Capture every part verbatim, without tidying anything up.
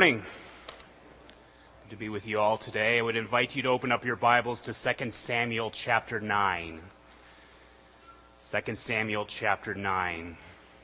morning. Good to be with you all today. I would invite you to open up your Bibles to Second Samuel chapter nine. Second Samuel chapter nine.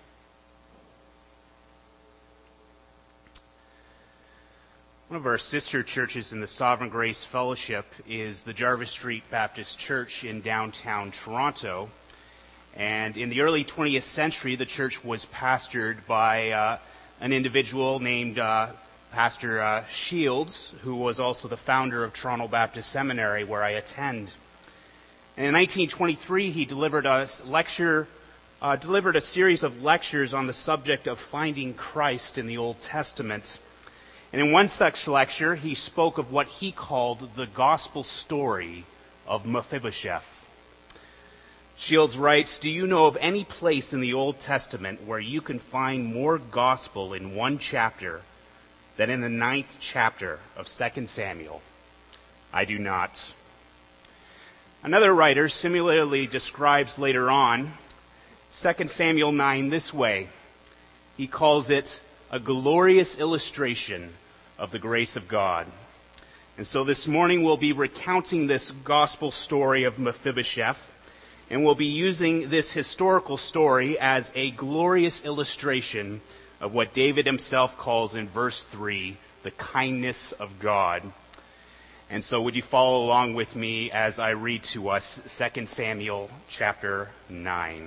One of our sister churches in the Sovereign Grace Fellowship is the Jarvis Street Baptist Church in downtown Toronto. And in the early twentieth century, the church was pastored by uh, an individual named uh, Pastor uh, Shields, who was also the founder of Toronto Baptist Seminary, where I attend. And in nineteen twenty-three, he delivered a lecture, uh, delivered a series of lectures on the subject of finding Christ in the Old Testament. And in one such lecture, he spoke of what he called the gospel story of Mephibosheth. Shields writes, "Do you know of any place in the Old Testament where you can find more gospel in one chapter than in the ninth chapter of Second Samuel? I do not." Another writer similarly describes later on Second Samuel nine this way. He calls it a glorious illustration of the grace of God. And so this morning we'll be recounting this gospel story of Mephibosheth, and we'll be using this historical story as a glorious illustration of what David himself calls in verse three, the kindness of God. And so would you follow along with me as I read to us Second Samuel chapter nine.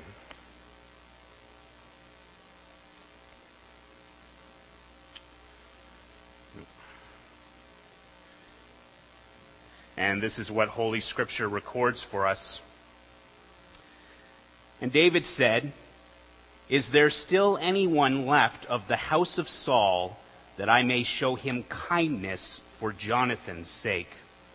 And this is what Holy Scripture records for us. "And David said, 'Is there still anyone left of the house of Saul that I may show him kindness for Jonathan's sake?'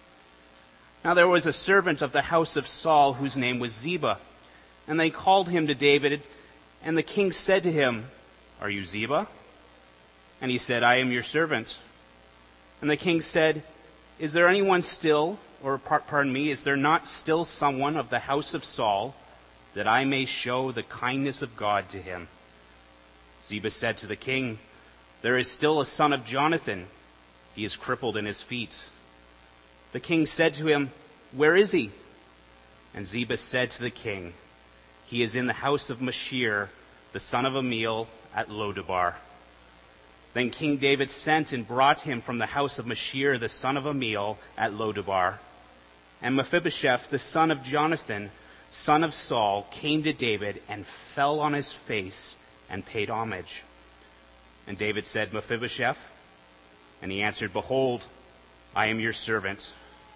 Now there was a servant of the house of Saul whose name was Ziba, and they called him to David, and the king said to him, 'Are you Ziba?' And he said, 'I am your servant.' And the king said, 'Is there anyone still, or pardon me, is there not still someone of the house of Saul, that I may show the kindness of God to him?' Ziba said to the king, 'There is still a son of Jonathan. He is crippled in his feet.' The king said to him, 'Where is he?' And Ziba said to the king, 'He is in the house of Machir, the son of Amiel, at Lodabar.' Then King David sent and brought him from the house of Machir, the son of Amiel, at Lodabar. And Mephibosheth, the son of Jonathan, son of Saul, came to David and fell on his face and paid homage. And David said, 'Mephibosheth?' And he answered, 'Behold, I am your servant.'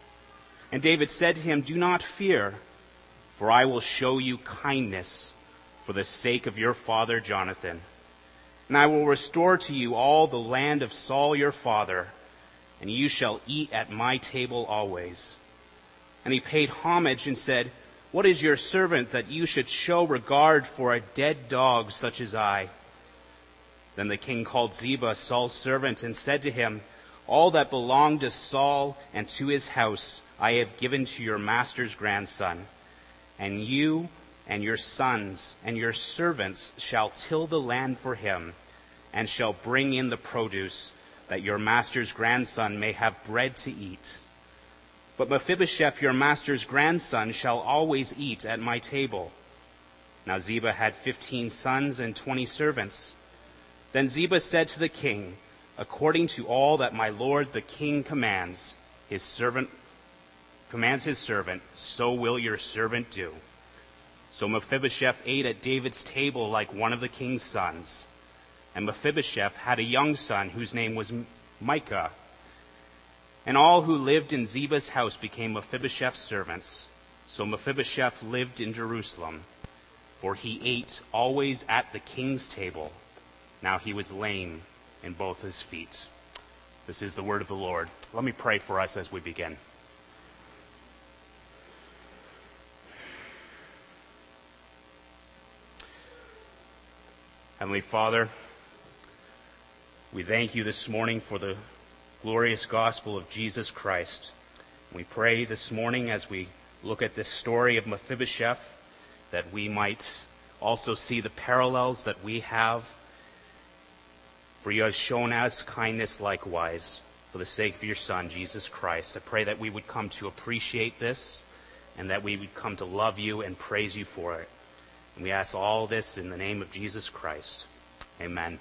And David said to him, 'Do not fear, for I will show you kindness for the sake of your father Jonathan. And I will restore to you all the land of Saul your father, and you shall eat at my table always.' And he paid homage and said, 'What is your servant that you should show regard for a dead dog such as I?' Then the king called Ziba, Saul's servant, and said to him, 'All that belonged to Saul and to his house I have given to your master's grandson. And you and your sons and your servants shall till the land for him, and shall bring in the produce, that your master's grandson may have bread to eat. But Mephibosheth, your master's grandson, shall always eat at my table.' Now Ziba had fifteen sons and twenty servants. Then Ziba said to the king, 'According to all that my lord the king commands, his servant commands his servant, so will your servant do.' So Mephibosheth ate at David's table like one of the king's sons. And Mephibosheth had a young son whose name was Micah. And all who lived in Ziba's house became Mephibosheth's servants. So Mephibosheth lived in Jerusalem, for he ate always at the king's table. Now he was lame in both his feet." This is the word of the Lord. Let me pray for us as we begin. Heavenly Father, we thank you this morning for the glorious gospel of Jesus Christ. We pray this morning as we look at this story of Mephibosheth that we might also see the parallels that we have for you have shown us kindness likewise, for the sake of your Son, Jesus Christ. I pray that we would come to appreciate this, and that we would come to love you and praise you for it. And we ask all this in the name of Jesus Christ. Amen.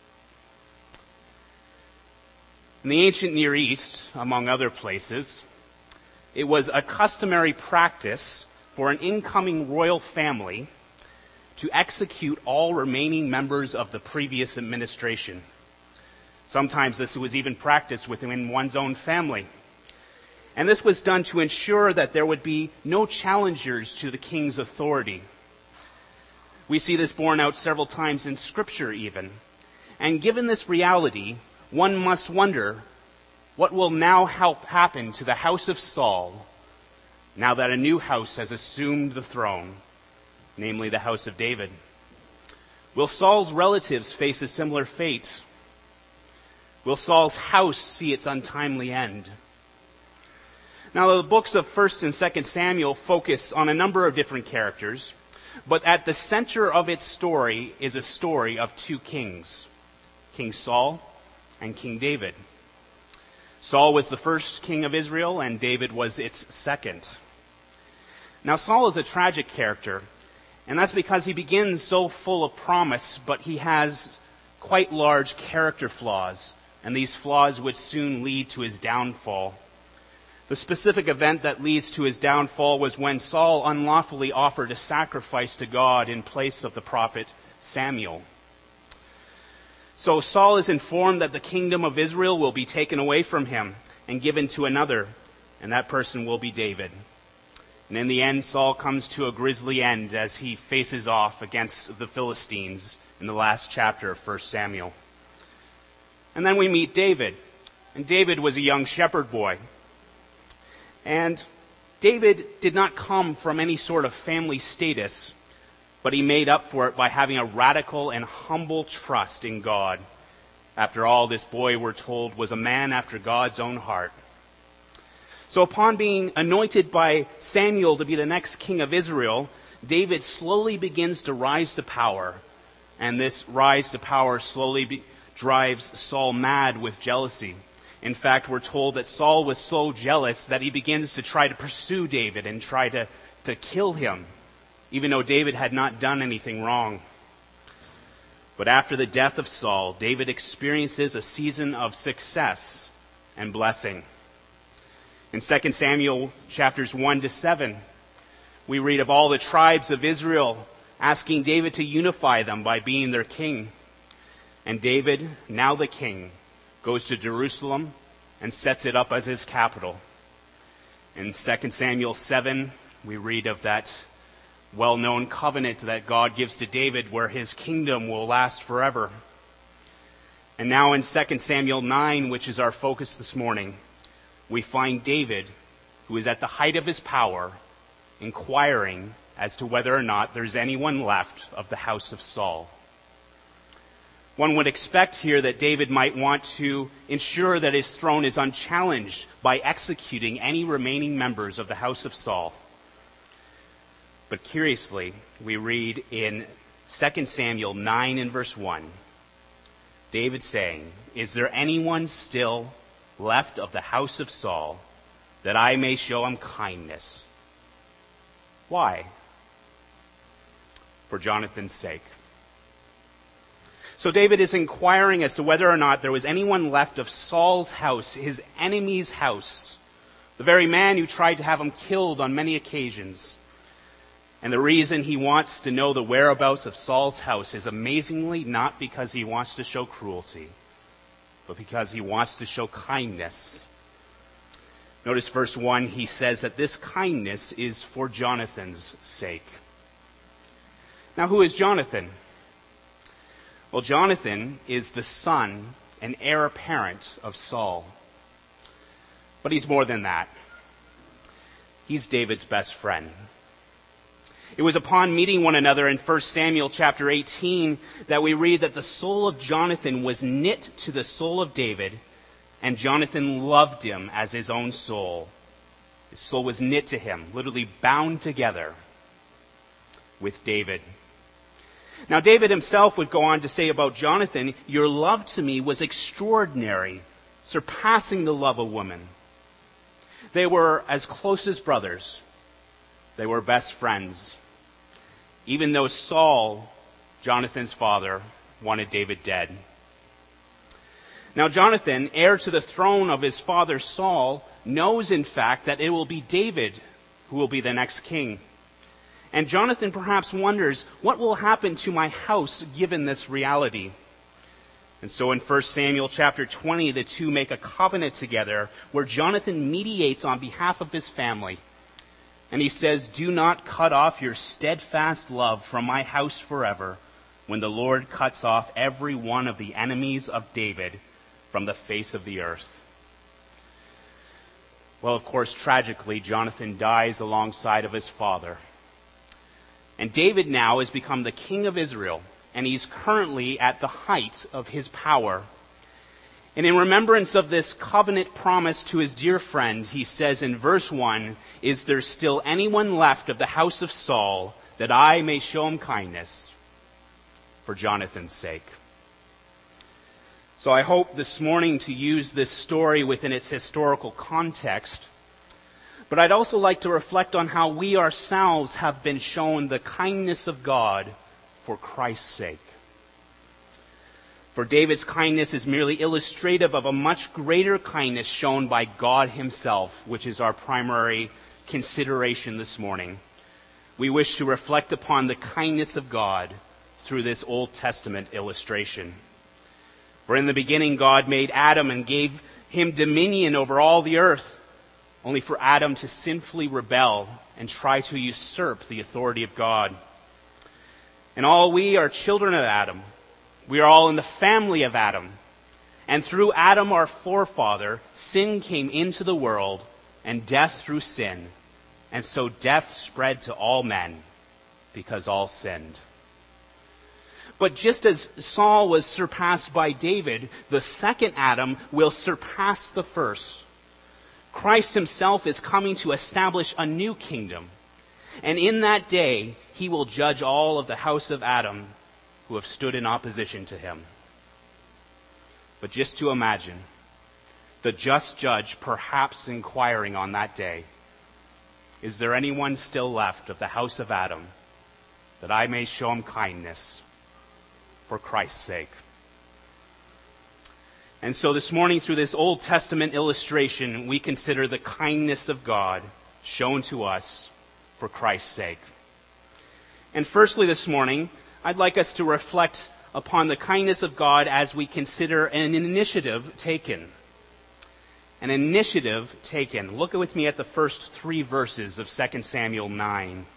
In the ancient Near East, among other places, it was a customary practice for an incoming royal family to execute all remaining members of the previous administration. Sometimes this was even practiced within one's own family. And this was done to ensure that there would be no challengers to the king's authority. We see this borne out several times in Scripture even. And given this reality, one must wonder, what will now help happen to the house of Saul now that a new house has assumed the throne, namely the house of David? Will Saul's relatives face a similar fate? Will Saul's house see its untimely end? Now, the books of First and Second Samuel focus on a number of different characters, but at the center of its story is a story of two kings, King Saul and King David. Saul was the first king of Israel, and David was its second. Now, Saul is a tragic character, and that's because he begins so full of promise, but he has quite large character flaws, and these flaws would soon lead to his downfall. The specific event that leads to his downfall was when Saul unlawfully offered a sacrifice to God in place of the prophet Samuel. So Saul is informed that the kingdom of Israel will be taken away from him and given to another, and that person will be David. And in the end, Saul comes to a grisly end as he faces off against the Philistines in the last chapter of First Samuel. And then we meet David. And David was a young shepherd boy. And David did not come from any sort of family status, but he made up for it by having a radical and humble trust in God. After all, this boy, we're told, was a man after God's own heart. So upon being anointed by Samuel to be the next king of Israel, David slowly begins to rise to power. And this rise to power slowly be- drives Saul mad with jealousy. In fact, we're told that Saul was so jealous that he begins to try to pursue David and try to, to kill him, even though David had not done anything wrong. But after the death of Saul, David experiences a season of success and blessing. In Second Samuel chapters one to seven, we read of all the tribes of Israel asking David to unify them by being their king. And David, now the king, goes to Jerusalem and sets it up as his capital. In Second Samuel seven, we read of that well-known covenant that God gives to David where his kingdom will last forever. And now in Second Samuel nine, which is our focus this morning, we find David, who is at the height of his power, inquiring as to whether or not there's anyone left of the house of Saul. One would expect here that David might want to ensure that his throne is unchallenged by executing any remaining members of the house of Saul. But curiously, we read in Second Samuel nine and verse one, David saying, "Is there anyone still left of the house of Saul, that I may show him kindness?" Why? For Jonathan's sake. So David is inquiring as to whether or not there was anyone left of Saul's house, his enemy's house, the very man who tried to have him killed on many occasions. And the reason he wants to know the whereabouts of Saul's house is amazingly not because he wants to show cruelty, but because he wants to show kindness. Notice verse one, he says that this kindness is for Jonathan's sake. Now, who is Jonathan? Well, Jonathan is the son and heir apparent of Saul. But he's more than that. He's David's best friend. It was upon meeting one another in First Samuel chapter eighteen that we read that the soul of Jonathan was knit to the soul of David, and Jonathan loved him as his own soul. His soul was knit to him, literally bound together with David. Now, David himself would go on to say about Jonathan, "Your love to me was extraordinary, surpassing the love of woman." They were as close as brothers. They were best friends. Even though Saul, Jonathan's father, wanted David dead. Now, Jonathan, heir to the throne of his father Saul, knows in fact that it will be David who will be the next king. And Jonathan perhaps wonders, what will happen to my house given this reality? And so in First Samuel chapter twenty, the two make a covenant together where Jonathan mediates on behalf of his family. And he says, "Do not cut off your steadfast love from my house forever, when the Lord cuts off every one of the enemies of David from the face of the earth." Well, of course, tragically, Jonathan dies alongside of his father. And David now has become the king of Israel, and he's currently at the height of his power. And in remembrance of this covenant promise to his dear friend, he says in verse one, "Is there still anyone left of the house of Saul, that I may show him kindness for Jonathan's sake?" So I hope this morning to use this story within its historical context. But I'd also like to reflect on how we ourselves have been shown the kindness of God for Christ's sake. For David's kindness is merely illustrative of a much greater kindness shown by God himself, which is our primary consideration this morning. We wish to reflect upon the kindness of God through this Old Testament illustration. For in the beginning God made Adam and gave him dominion over all the earth, only for Adam to sinfully rebel and try to usurp the authority of God. And all we are children of Adam. We are all in the family of Adam. And through Adam, our forefather, sin came into the world, and death through sin. And so death spread to all men, because all sinned. But just as Saul was surpassed by David, the second Adam will surpass the first. Christ himself is coming to establish a new kingdom. And in that day, he will judge all of the house of Adam who have stood in opposition to him. But just to imagine, the just judge perhaps inquiring on that day, "Is there anyone still left of the house of Adam, that I may show him kindness for Christ's sake?" And so this morning, through this Old Testament illustration, we consider the kindness of God shown to us for Christ's sake. And firstly this morning, I'd like us to reflect upon the kindness of God as we consider an initiative taken. An initiative taken. Look with me at the first three verses of Second Samuel nine.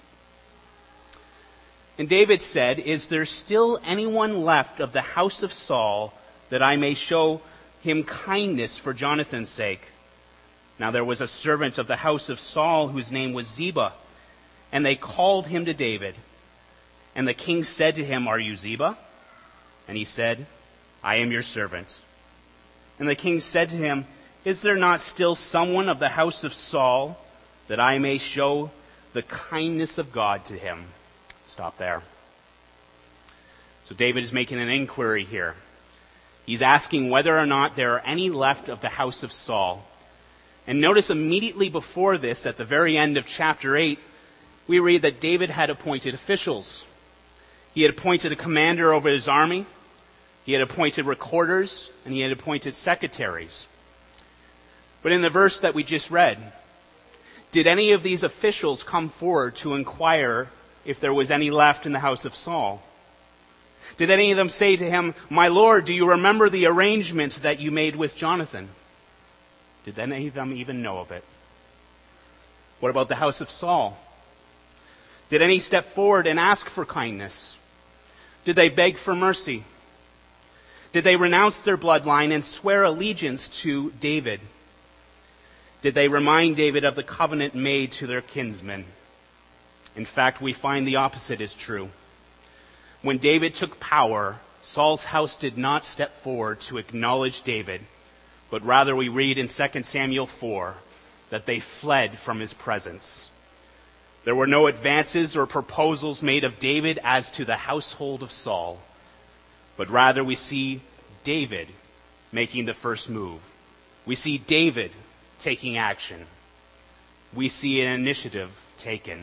And David said, "Is there still anyone left of the house of Saul, that I may show him kindness for Jonathan's sake?" Now there was a servant of the house of Saul whose name was Ziba, and they called him to David. And the king said to him, "Are you Ziba?" And he said, "I am your servant." And the king said to him, "Is there not still someone of the house of Saul, that I may show the kindness of God to him?" Stop there. So David is making an inquiry here. He's asking whether or not there are any left of the house of Saul. And notice immediately before this, at the very end of chapter eight, we read that David had appointed officials. He had appointed a commander over his army. He had appointed recorders, and he had appointed secretaries. But in the verse that we just read, did any of these officials come forward to inquire if there was any left in the house of Saul? Did any of them say to him, "My Lord, do you remember the arrangement that you made with Jonathan?" Did any of them even know of it? What about the house of Saul? Did any step forward and ask for kindness? Did they beg for mercy? Did they renounce their bloodline and swear allegiance to David? Did they remind David of the covenant made to their kinsmen? In fact, we find the opposite is true. When David took power, Saul's house did not step forward to acknowledge David, but rather we read in Second Samuel four that they fled from his presence. There were no advances or proposals made of David as to the household of Saul, but rather we see David making the first move. We see David taking action. We see an initiative taken.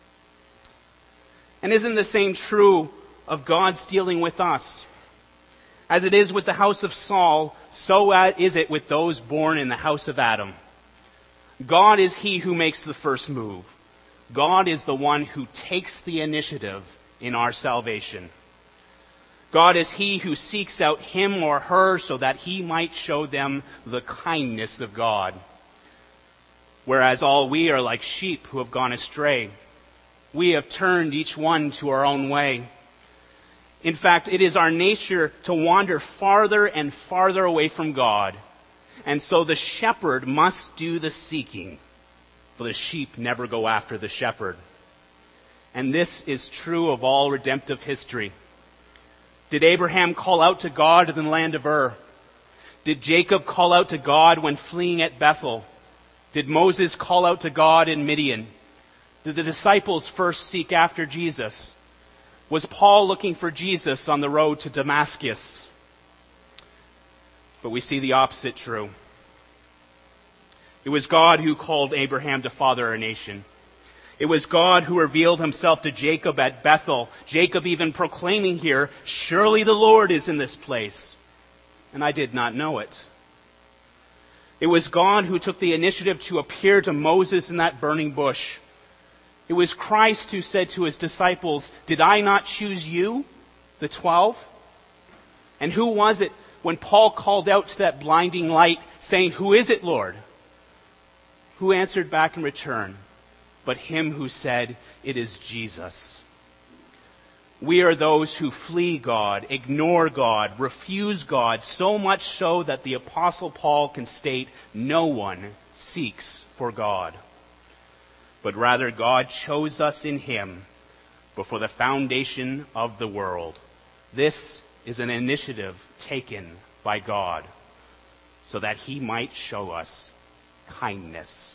And isn't the same true of God's dealing with us? As it is with the house of Saul, so is it with those born in the house of Adam. God is he who makes the first move. God is the one who takes the initiative in our salvation. God is he who seeks out him or her so that he might show them the kindness of God. Whereas all we are like sheep who have gone astray. We have turned each one to our own way. In fact, it is our nature to wander farther and farther away from God. And so the shepherd must do the seeking, for the sheep never go after the shepherd. And this is true of all redemptive history. Did Abraham call out to God in the land of Ur? Did Jacob call out to God when fleeing at Bethel? Did Moses call out to God in Midian? Did the disciples first seek after Jesus? Was Paul looking for Jesus on the road to Damascus? But we see the opposite true. It was God who called Abraham to father a nation. It was God who revealed himself to Jacob at Bethel. Jacob even proclaiming here, "Surely the Lord is in this place." And I did not know it. It was God who took the initiative to appear to Moses in that burning bush. It was Christ who said to his disciples, "Did I not choose you, the twelve?" And who was it when Paul called out to that blinding light, saying, "Who is it, Lord?" Who answered back in return, but him who said, "It is Jesus." We are those who flee God, ignore God, refuse God, so much so that the Apostle Paul can state, no one seeks for God. But rather God chose us in him before the foundation of the world. This is an initiative taken by God so that he might show us kindness.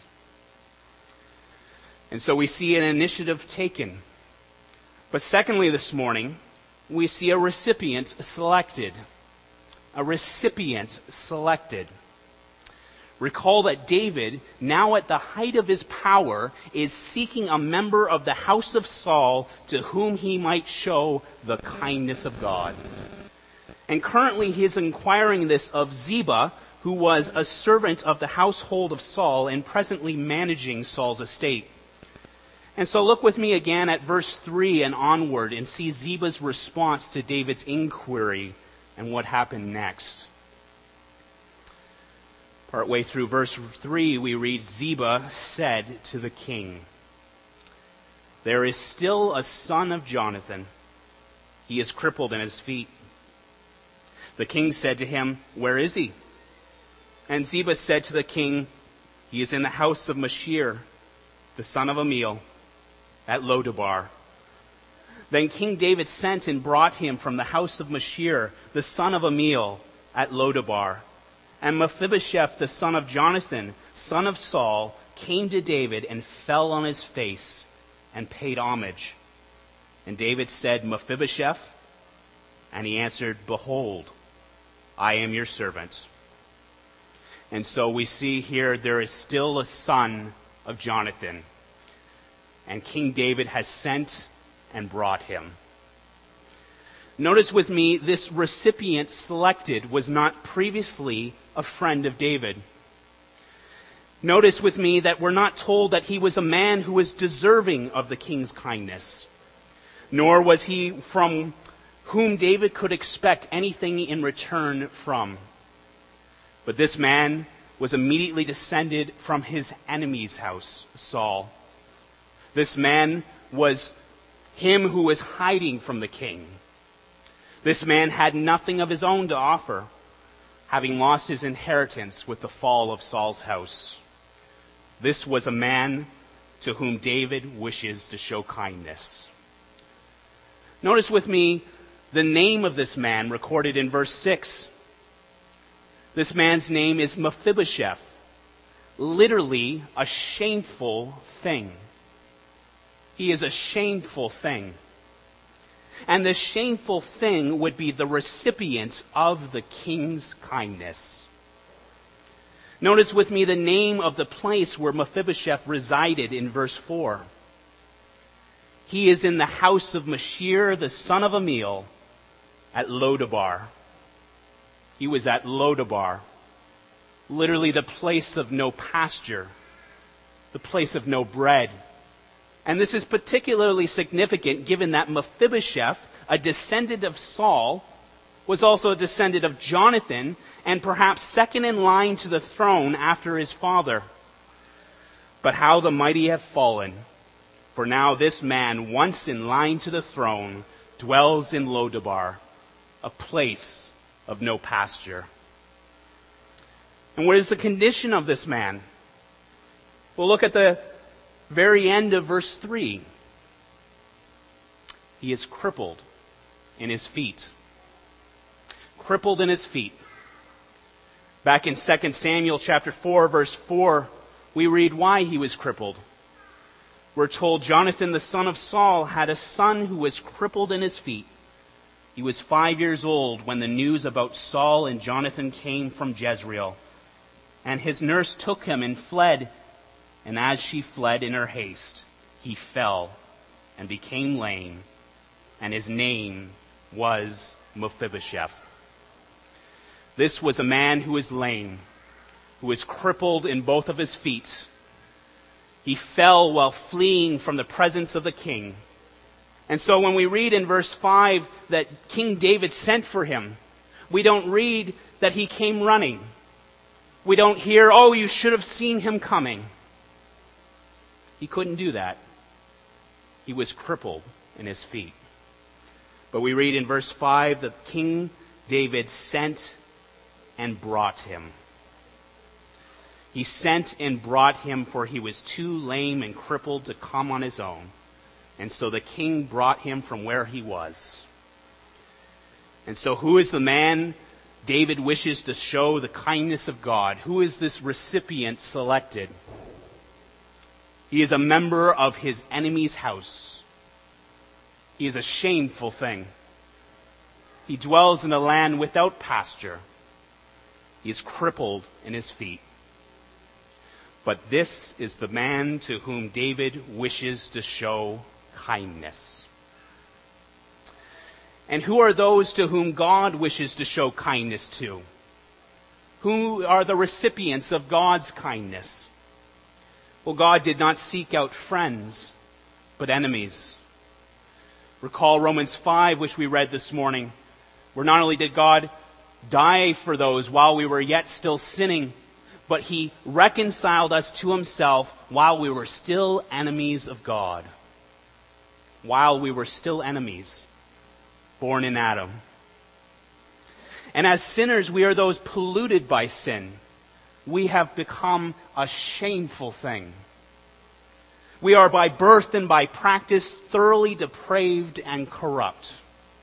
And so we see an initiative taken. But secondly, this morning, we see a recipient selected. A recipient selected. Recall that David, now at the height of his power, is seeking a member of the house of Saul to whom he might show the kindness of God. And currently he is inquiring this of Ziba, who was a servant of the household of Saul and presently managing Saul's estate. And so look with me again at verse three and onward and see Ziba's response to David's inquiry and what happened next. Partway through verse three, we read, Ziba said to the king, "There is still a son of Jonathan. He is crippled in his feet." The king said to him, "Where is he?" And Ziba said to the king, "He is in the house of Machir, the son of Amiel, at Lodabar." Then King David sent and brought him from the house of Machir, the son of Amiel, at Lodabar. And Mephibosheth, the son of Jonathan, son of Saul, came to David and fell on his face and paid homage. And David said, "Mephibosheth?" And he answered, "Behold, I am your servant." And so we see here there is still a son of Jonathan. And King David has sent and brought him. Notice with me, this recipient selected was not previously a friend of David. Notice with me that we're not told that he was a man who was deserving of the king's kindness, nor was he from whom David could expect anything in return from. But this man was immediately descended from his enemy's house, Saul. This man was him who was hiding from the king. This man had nothing of his own to offer, having lost his inheritance with the fall of Saul's house. This was a man to whom David wishes to show kindness. Notice with me the name of this man recorded in verse six. This man's name is Mephibosheth, literally a shameful thing. He is a shameful thing. And the shameful thing would be the recipient of the king's kindness. Notice with me the name of the place where Mephibosheth resided in verse four. He is in the house of Machir, the son of Amiel, at Lodabar. He was at Lodabar, literally the place of no pasture, the place of no bread. And this is particularly significant given that Mephibosheth, a descendant of Saul, was also a descendant of Jonathan, and perhaps second in line to the throne after his father. But how the mighty have fallen, for now this man, once in line to the throne, dwells in Lodabar, a place of no pasture. And what is the condition of this man? Well, look at the very end of verse three. He is crippled in his feet. Crippled in his feet. Back in Second Samuel chapter four, verse four, we read why he was crippled. We're told Jonathan, the son of Saul, had a son who was crippled in his feet. He was five years old when the news about Saul and Jonathan came from Jezreel. And his nurse took him and fled. And as she fled in her haste, he fell and became lame. And his name was Mephibosheth. This was a man who was lame, who was crippled in both of his feet. He fell while fleeing from the presence of the king. And so when we read in verse five that King David sent for him, we don't read that he came running. We don't hear, oh, you should have seen him coming. He couldn't do that. He was crippled in his feet. But we read in verse five that King David sent and brought him. He sent and brought him, for he was too lame and crippled to come on his own. And so the king brought him from where he was. And so who is the man David wishes to show the kindness of God? Who is this recipient selected? He is a member of his enemy's house. He is a shameful thing. He dwells in a land without pasture. He is crippled in his feet. But this is the man to whom David wishes to show kindness. And who are those to whom God wishes to show kindness to? Who are the recipients of God's kindness? Well, God did not seek out friends, but enemies. Recall Romans five, which we read this morning, where not only did God die for those while we were yet still sinning, but he reconciled us to himself while we were still enemies of God. While we were still enemies, born in Adam. And as sinners, we are those polluted by sin. We have become a shameful thing. We are by birth and by practice thoroughly depraved and corrupt.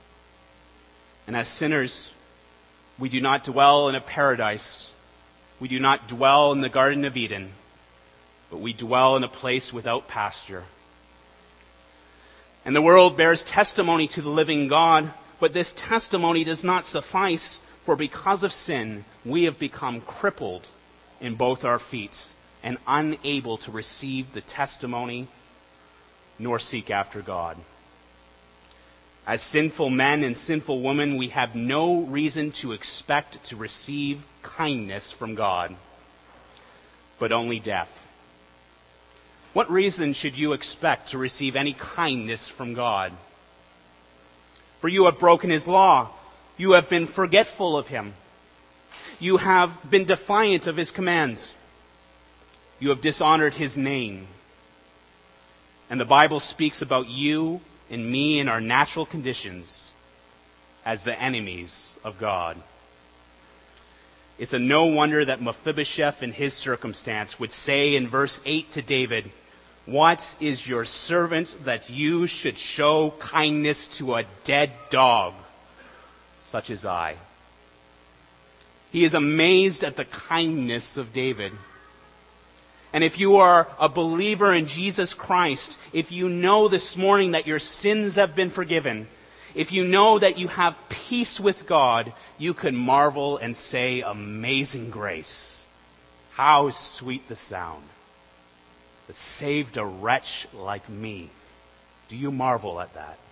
And as sinners, we do not dwell in a paradise. We do not dwell in the Garden of Eden, but we dwell in a place without pasture. And the world bears testimony to the living God, but this testimony does not suffice, for because of sin, we have become crippled in both our feet and unable to receive the testimony nor seek after God. As sinful men and sinful women, we have no reason to expect to receive kindness from God, but only death. What reason should you expect to receive any kindness from God? For you have broken his law. You have been forgetful of him. You have been defiant of his commands. You have dishonored his name. And the Bible speaks about you and me in our natural conditions as the enemies of God. It's a no wonder that Mephibosheth in his circumstance would say in verse eight to David, "What is your servant that you should show kindness to a dead dog, such as I?" He is amazed at the kindness of David. And if you are a believer in Jesus Christ, if you know this morning that your sins have been forgiven, if you know that you have peace with God, you can marvel and say, "Amazing grace. How sweet the sound that saved a wretch like me." Do you marvel at that?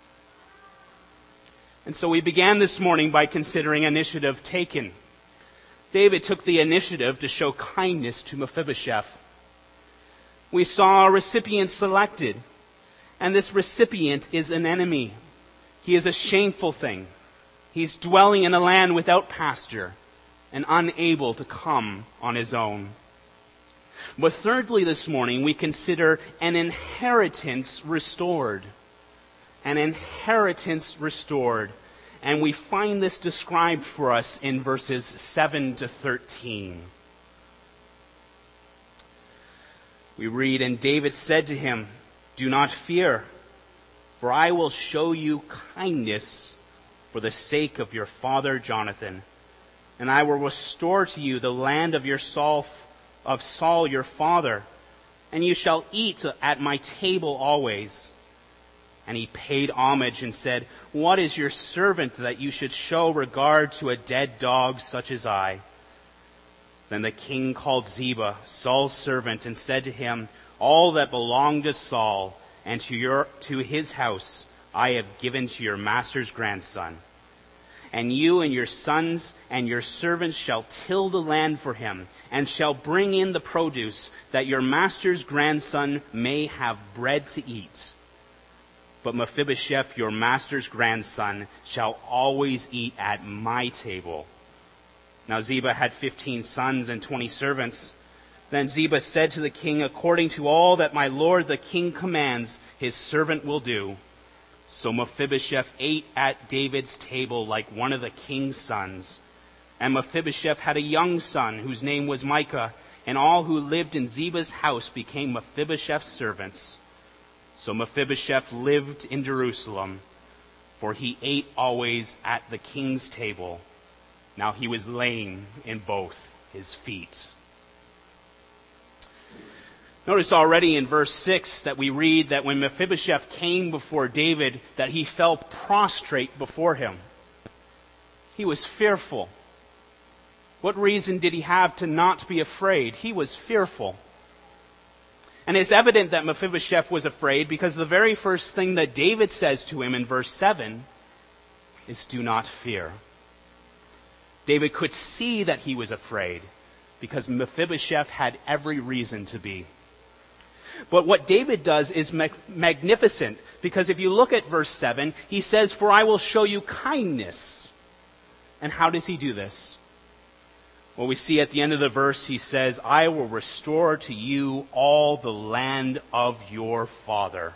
And so we began this morning by considering initiative taken. David took the initiative to show kindness to Mephibosheth. We saw a recipient selected, and this recipient is an enemy. He is a shameful thing. He's dwelling in a land without pasture and unable to come on his own. But thirdly this morning, we consider an inheritance restored. An inheritance restored. And we find this described for us in verses seven to thirteen. We read, "And David said to him, 'Do not fear, for I will show you kindness for the sake of your father Jonathan. And I will restore to you the land of your Saul, of Saul your father, and you shall eat at my table always.' And he paid homage and said, 'What is your servant that you should show regard to a dead dog such as I?' Then the king called Ziba, Saul's servant, and said to him, 'All that belonged to Saul and to your to his house I have given to your master's grandson. And you and your sons and your servants shall till the land for him, and shall bring in the produce, that your master's grandson may have bread to eat. But Mephibosheth, your master's grandson, shall always eat at my table.' Now Ziba had fifteen sons and twenty servants. Then Ziba said to the king, 'According to all that my lord the king commands, his servant will do.' So Mephibosheth ate at David's table like one of the king's sons. And Mephibosheth had a young son whose name was Micah, and all who lived in Ziba's house became Mephibosheth's servants. So Mephibosheth lived in Jerusalem, for he ate always at the king's table. Now he was lame in both his feet." Notice already in verse six that we read that when Mephibosheth came before David, that he fell prostrate before him. He was fearful. What reason did he have to not be afraid? He was fearful. And it's evident that Mephibosheth was afraid because the very first thing that David says to him in verse seven is, "Do not fear." David could see that he was afraid because Mephibosheth had every reason to be. But what David does is mag- magnificent because if you look at verse seven, he says, "For I will show you kindness." And how does he do this? Well, we see at the end of the verse, he says, "I will restore to you all the land of your father."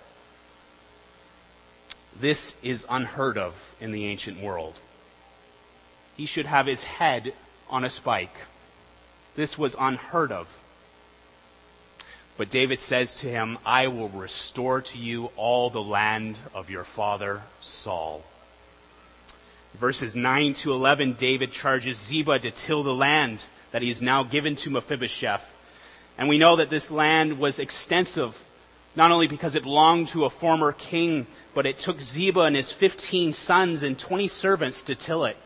This is unheard of in the ancient world. He should have his head on a spike. This was unheard of. But David says to him, "I will restore to you all the land of your father Saul." Verses nine to eleven, David charges Ziba to till the land that he has now given to Mephibosheth. And we know that this land was extensive, not only because it belonged to a former king, but it took Ziba and his fifteen sons and twenty servants to till it.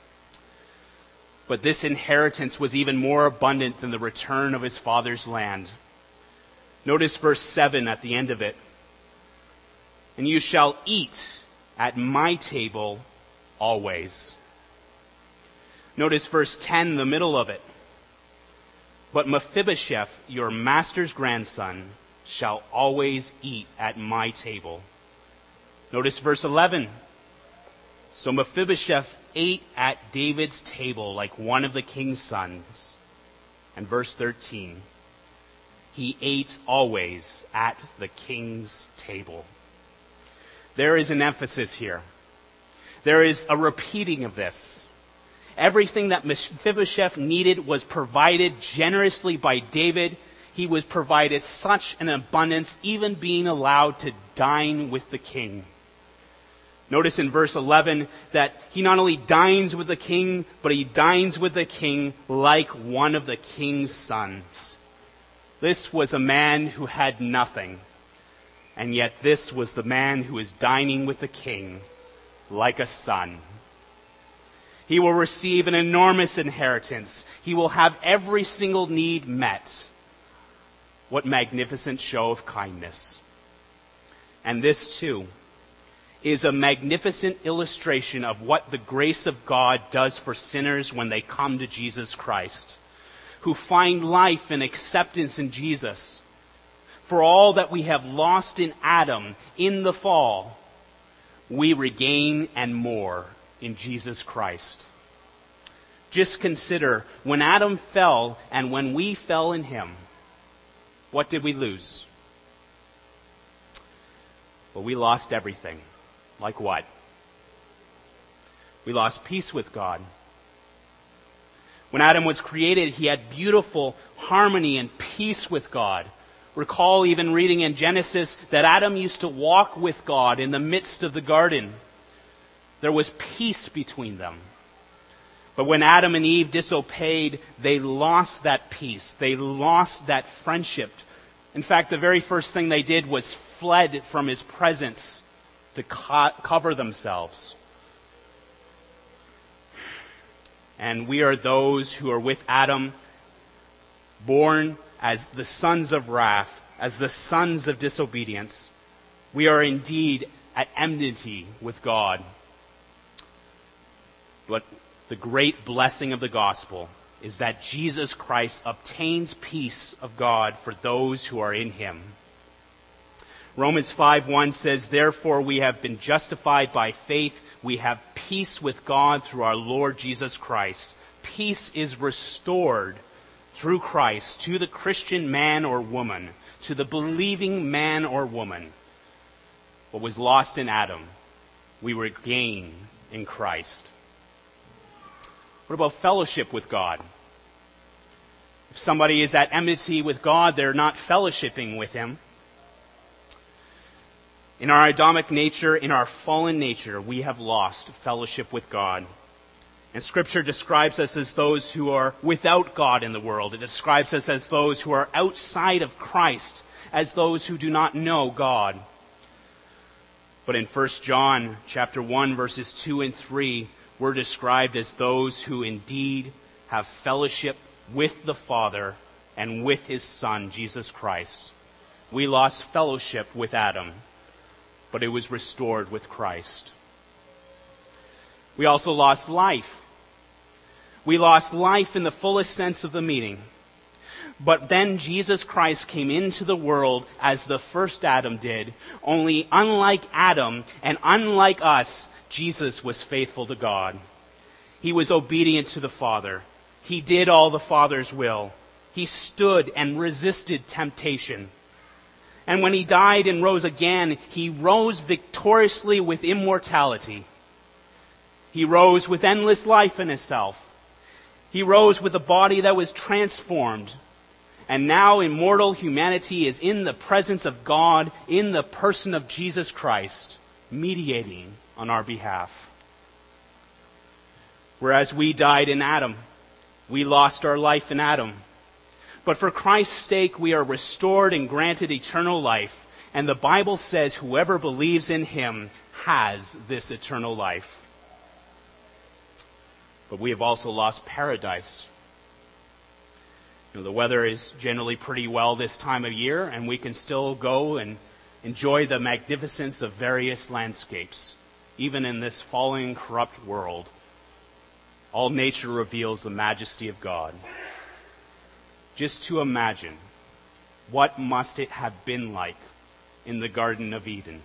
But this inheritance was even more abundant than the return of his father's land. Notice verse seven at the end of it. "And you shall eat at my table always." Notice verse ten, the middle of it. "But Mephibosheth, your master's grandson, shall always eat at my table." Notice verse eleven. "So Mephibosheth ate at David's table like one of the king's sons." And verse thirteen. "He ate always at the king's table." There is an emphasis here. There is a repeating of this. Everything that Mephibosheth needed was provided generously by David. He was provided such an abundance, even being allowed to dine with the king. Notice in verse eleven that he not only dines with the king, but he dines with the king like one of the king's sons. This was a man who had nothing, and yet this was the man who is dining with the king like a son. He will receive an enormous inheritance. He will have every single need met. What magnificent show of kindness. And this, too, is a magnificent illustration of what the grace of God does for sinners when they come to Jesus Christ, who find life and acceptance in Jesus. For all that we have lost in Adam in the fall, we regain and more in Jesus Christ. Just consider, when Adam fell and when we fell in him, what did we lose? Well, we lost everything. Like what? We lost peace with God. When Adam was created, he had beautiful harmony and peace with God. Recall even reading in Genesis that Adam used to walk with God in the midst of the garden. There was peace between them. But when Adam and Eve disobeyed, they lost that peace. They lost that friendship. In fact, the very first thing they did was fled from his presence to co- cover themselves. And we are those who are with Adam, born as the sons of wrath, as the sons of disobedience. We are indeed at enmity with God. But the great blessing of the gospel is that Jesus Christ obtains peace of God for those who are in him. Romans five one says, "Therefore we have been justified by faith. We have peace with God through our Lord Jesus Christ." Peace is restored through Christ to the Christian man or woman, to the believing man or woman. What was lost in Adam, we regain in Christ. What about fellowship with God? If somebody is at enmity with God, they're not fellowshipping with him. In our Adamic nature, in our fallen nature, we have lost fellowship with God. And Scripture describes us as those who are without God in the world. It describes us as those who are outside of Christ, as those who do not know God. But in First John chapter one, verses two and three, we're described as those who indeed have fellowship with the Father and with his Son, Jesus Christ. We lost fellowship with Adam, but it was restored with Christ. We also lost life. We lost life in the fullest sense of the meaning. But then Jesus Christ came into the world as the first Adam did. Only unlike Adam and unlike us, Jesus was faithful to God. He was obedient to the Father. He did all the Father's will. He stood and resisted temptation. And when he died and rose again, he rose victoriously with immortality. He rose with endless life in himself. He rose with a body that was transformed. And now immortal humanity is in the presence of God in the person of Jesus Christ, mediating on our behalf. Whereas we died in Adam, we lost our life in Adam. But for Christ's sake, we are restored and granted eternal life. And the Bible says whoever believes in him has this eternal life. But we have also lost paradise. You know, the weather is generally pretty well this time of year, and we can still go and enjoy the magnificence of various landscapes, even in this fallen, corrupt world. All nature reveals the majesty of God. Just to imagine, what must it have been like in the Garden of Eden?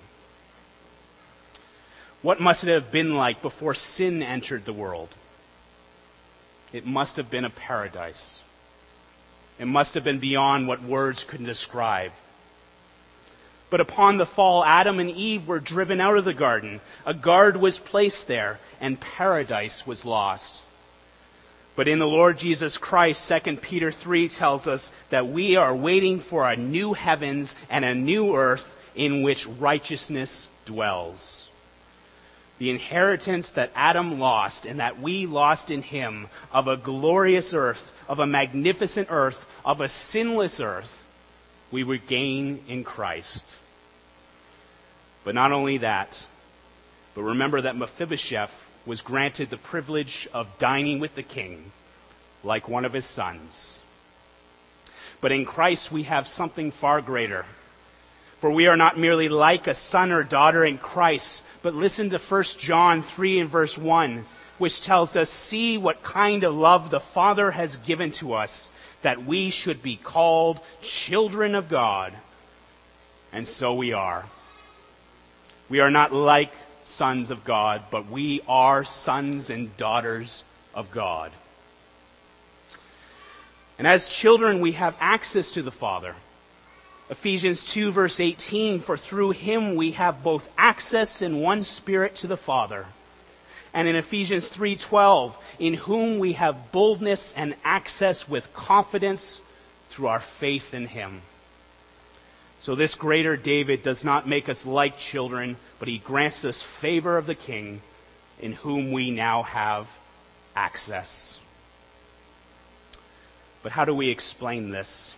What must it have been like before sin entered the world? It must have been a paradise. It must have been beyond what words could describe. But upon the fall, Adam and Eve were driven out of the garden. A guard was placed there, and paradise was lost. But in the Lord Jesus Christ, Second Peter three tells us that we are waiting for a new heavens and a new earth in which righteousness dwells. the inheritance that Adam lost and that we lost in him, of a glorious earth, of a magnificent earth, of a sinless earth, we would gain in Christ. But not only that, but remember that Mephibosheth was granted the privilege of dining with the king, like one of his sons. But in Christ we have something far greater. For we are not merely like a son or daughter in Christ, but listen to First John three and verse one, which tells us, "See what kind of love the Father has given to us, that we should be called children of God." And so we are. We are not like sons of God, but we are sons and daughters of God. And as children, we have access to the Father. Ephesians two verse eighteen, "For through him we have both access in one Spirit to the Father." And in Ephesians three twelve, "In whom we have boldness and access with confidence through our faith in him." So this greater David does not make us like children, but he grants us favor of the King, in whom we now have access. But how do we explain this?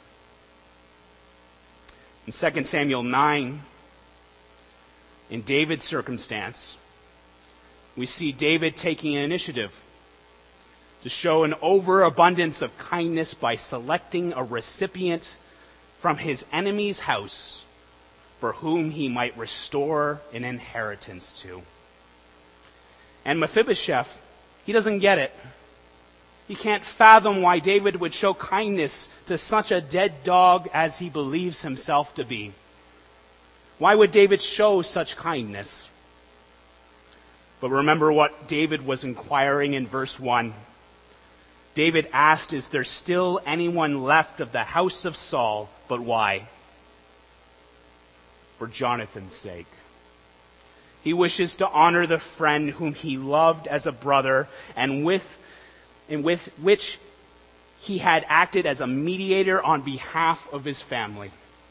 In Second Samuel nine, in David's circumstance, we see David taking an initiative to show an overabundance of kindness by selecting a recipient from his enemy's house for whom he might restore an inheritance to. And Mephibosheth, he doesn't get it. He can't fathom why David would show kindness to such a dead dog as he believes himself to be. Why would David show such kindness? But remember what David was inquiring in verse one. David asked, "Is there still anyone left of the house of Saul?" But why? For Jonathan's sake. He wishes to honor the friend whom he loved as a brother, and with and with which he had acted as a mediator on behalf of his family.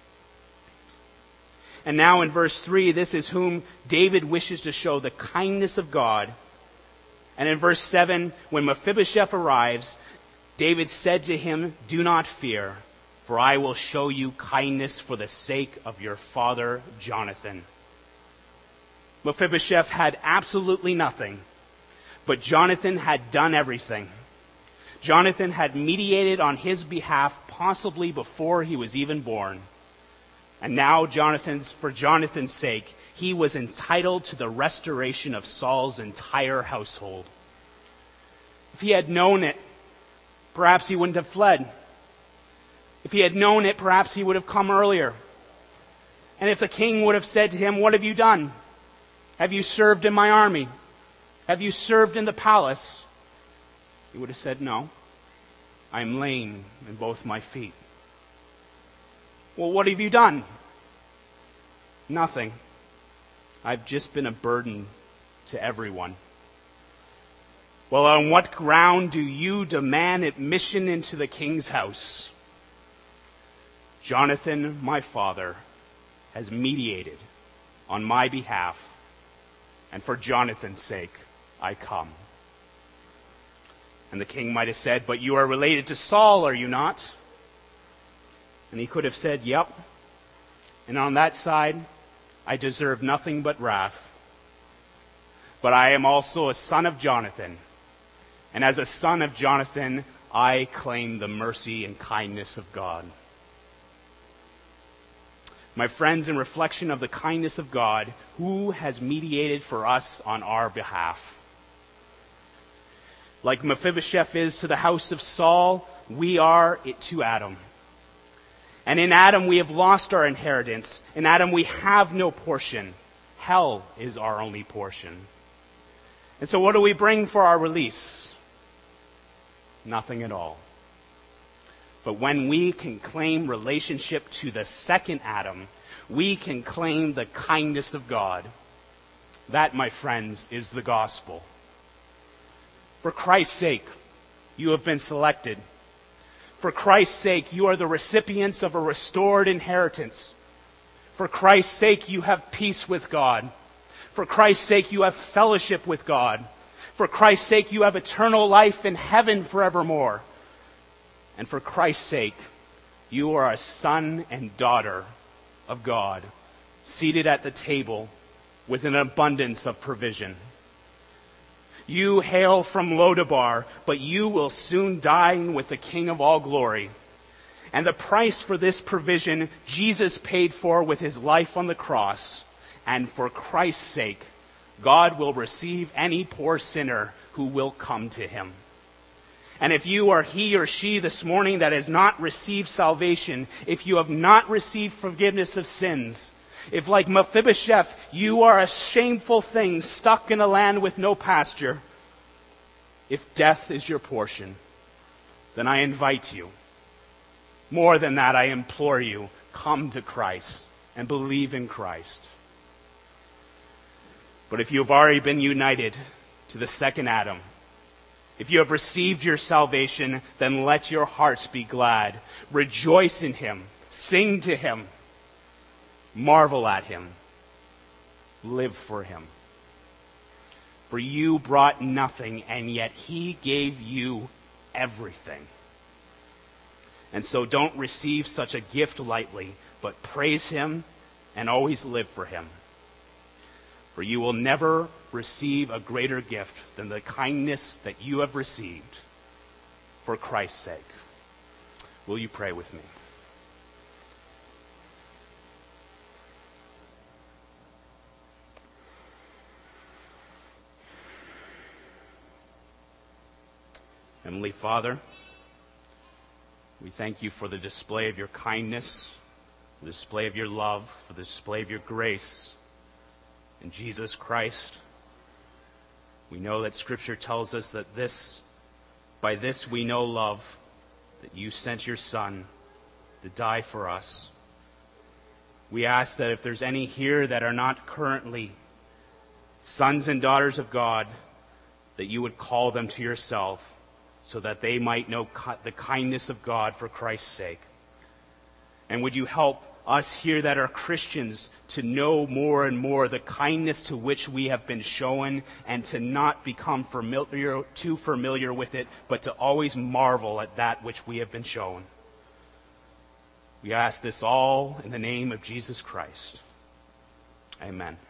And now in verse three, this is whom David wishes to show the kindness of God. And in verse seven, when Mephibosheth arrives, David said to him, "Do not fear, for I will show you kindness for the sake of your father Jonathan." Mephibosheth had absolutely nothing, but Jonathan had done everything. Jonathan had mediated on his behalf possibly before he was even born. And now Jonathan's, for Jonathan's sake, he was entitled to the restoration of Saul's entire household. If he had known it, perhaps he wouldn't have fled. If he had known it, perhaps he would have come earlier. And if the king would have said to him, "What have you done? Have you served in my army? Have you served in the palace?" He would have said, "No, I am lame in both my feet." "Well, what have you done?" "Nothing. I've just been a burden to everyone." "Well, on what ground do you demand admission into the king's house?" "Jonathan, my father, has mediated on my behalf, and for Jonathan's sake, I come." And the king might have said, "But you are related to Saul, are you not?" And he could have said, "Yep. And on that side, I deserve nothing but wrath. But I am also a son of Jonathan. And as a son of Jonathan, I claim the mercy and kindness of God." My friends, in reflection of the kindness of God, who has mediated for us on our behalf? Like Mephibosheth is to the house of Saul, we are it to Adam. And in Adam we have lost our inheritance. In Adam we have no portion. Hell is our only portion. And so what do we bring for our release? Nothing at all. But when we can claim relationship to the second Adam, we can claim the kindness of God. That, my friends, is the gospel. For Christ's sake, you have been selected. For Christ's sake, you are the recipients of a restored inheritance. For Christ's sake, you have peace with God. For Christ's sake, you have fellowship with God. For Christ's sake, you have eternal life in heaven forevermore. And for Christ's sake, you are a son and daughter of God, seated at the table with an abundance of provision. You hail from Lodabar, but you will soon dine with the King of all glory. And the price for this provision Jesus paid for with his life on the cross. And for Christ's sake, God will receive any poor sinner who will come to him. And if you are he or she this morning that has not received salvation, if you have not received forgiveness of sins, if like Mephibosheth you are a shameful thing stuck in a land with no pasture, if death is your portion, then I invite you. More than that, I implore you, come to Christ and believe in Christ. But if you have already been united to the second Adam, if you have received your salvation, then let your hearts be glad. Rejoice in him. Sing to him. Marvel at him. Live for him. For you brought nothing, and yet he gave you everything. And so don't receive such a gift lightly, but praise him and always live for him. For you will never receive a greater gift than the kindness that you have received for Christ's sake. Will you pray with me? Heavenly Father, we thank you for the display of your kindness, the display of your love, for the display of your grace in Jesus Christ. We know that Scripture tells us that this, by this we know love, that you sent your Son to die for us. We ask that if there's any here that are not currently sons and daughters of God, that you would call them to yourself, so that they might know the kindness of God for Christ's sake. And would you help us here that are Christians to know more and more the kindness to which we have been shown, and to not become familiar, too familiar with it, but to always marvel at that which we have been shown. We ask this all in the name of Jesus Christ. Amen.